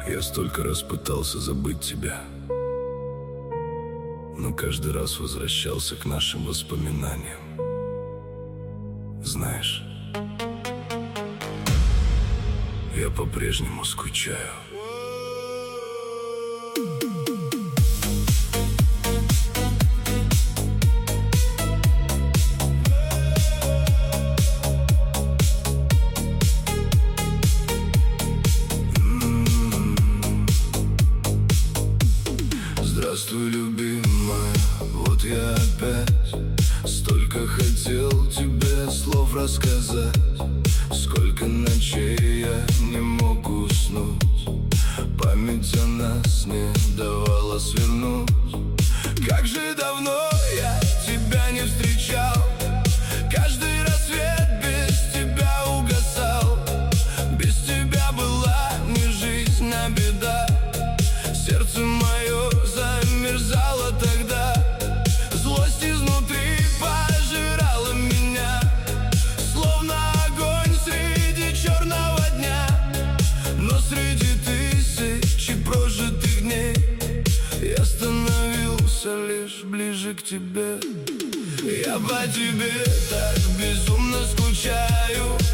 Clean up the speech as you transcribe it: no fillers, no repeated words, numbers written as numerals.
Я столько раз пытался забыть тебя, но каждый раз возвращался к нашим воспоминаниям. Знаешь, я по-прежнему скучаю. Здравствуй, любимая, вот я опять. Столько хотел тебе слов рассказать, сколько ночей я не мог уснуть. Память о нас не давала свернуть. Как же давно я тебя не встречал. Каждый рассвет без тебя угасал. Без тебя была не жизнь, а беда. Сердце мое замерзало тогда. Злость изнутри пожирала меня, словно огонь среди черного дня. Но среди тысячи прожитых дней я становился лишь ближе к тебе. Я по тебе так безумно скучаю.